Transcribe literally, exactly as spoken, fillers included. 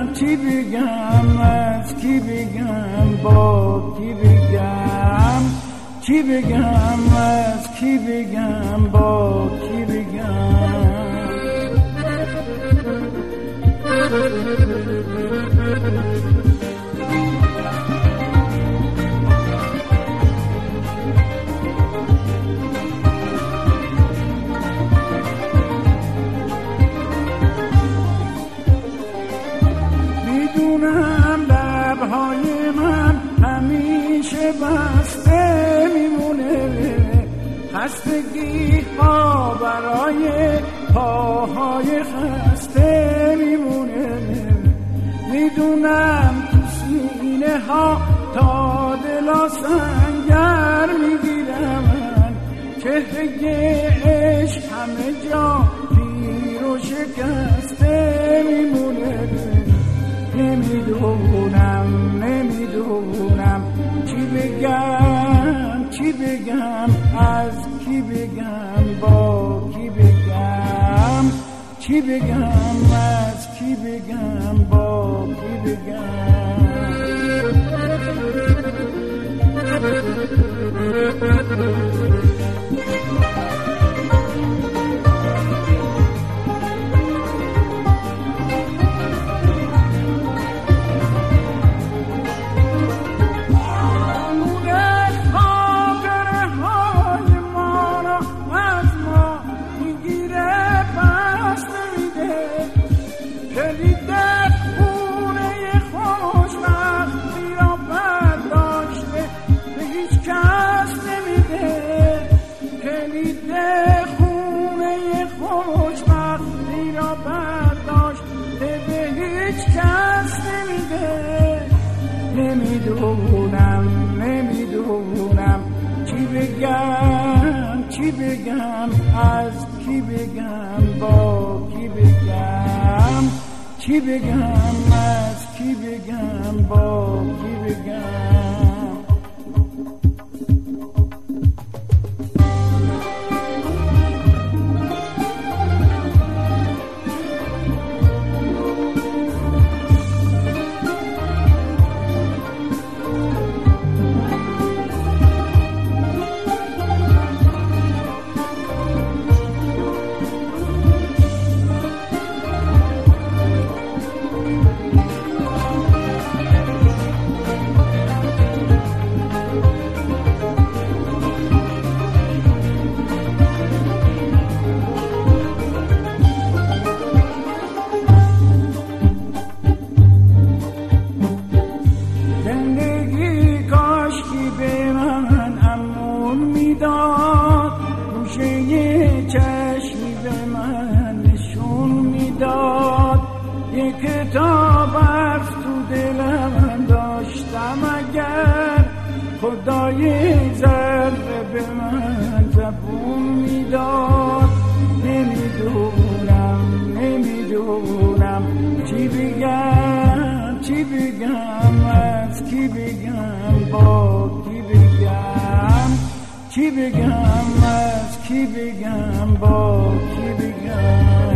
چی بگم از کی بگم با کی بگم چی بگم از کی بگم با کی بگم میدونم لبهای من همیشه بسته میمونه خستگی ها برای پاهای خسته میمونه میدونم تو سینه ها تا دلا سنگر میگیرم چهره عشق همه جا پیر و شکسته میمونه نمیدونم نمیدونم چی بگم چی بگم از کی بگم با کی بگم چی بگم از کی بگم با کی بگم نمیدونم نمیدونم چی بگم چی بگم از کی بگم با کی بگم چی بگم از کی بگم با کی بگم چشمی به من نشون میداد یک کتاب حرف تو دلم داشتم اگر خدای ذره به من زبون میداد نمیدونم نمیدونم چی بگم چی بگم از کی بگم با کی بگم چی بگم از کی بگم با کی بگم